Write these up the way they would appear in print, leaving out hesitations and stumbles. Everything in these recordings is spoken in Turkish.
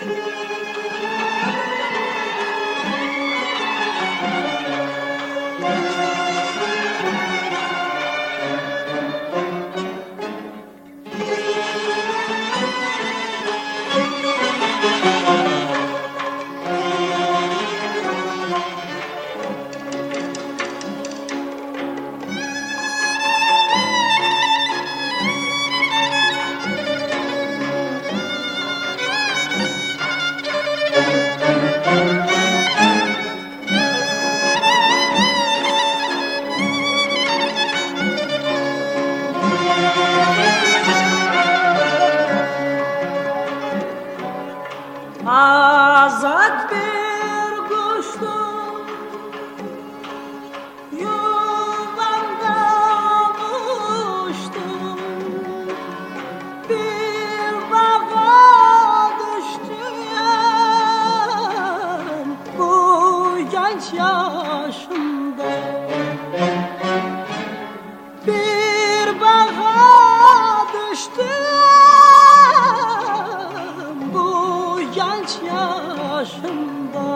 Azad bir kuştum, yuvamdan uçtum, bir bağa düştüm bu genç yaşımda. Bir bağa düştüm bu genç yaşımda.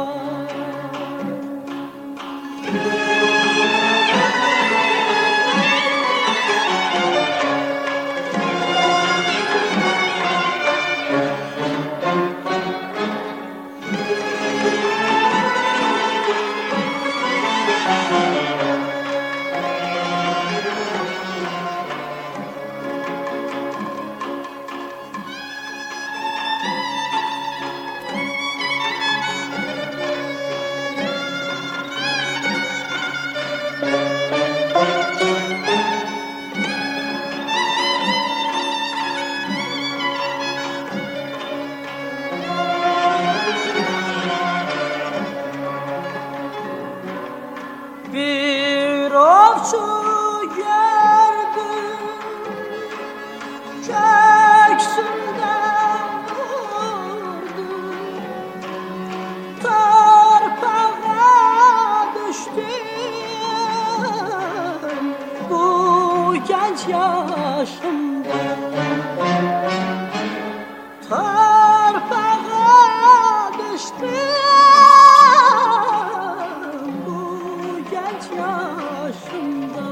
Bir ovçu gördüm, köksünden vurdum, torpağa düştüm bu genç yaşımda. Torpağa düştüm genç yaşımda.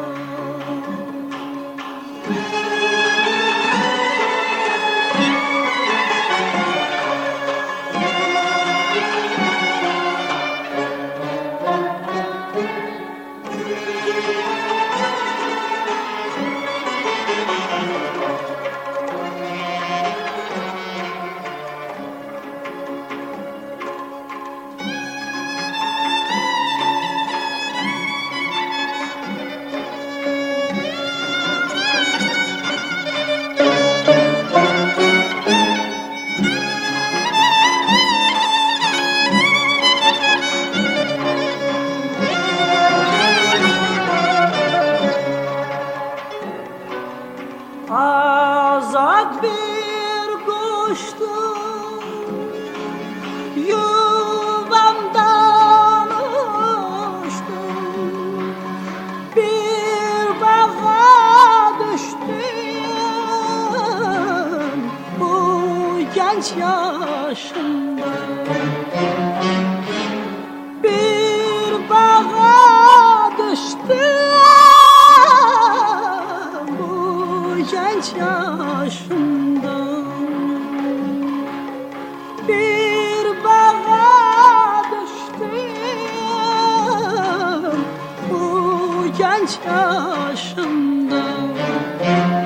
Azad bir kuştum, yuvamdan uçtum, bir bağa düştüm bu genç yaşımda. Bir bağa düştüm genç yaşımda. Bir bağa düştüm bu genç yaşımda.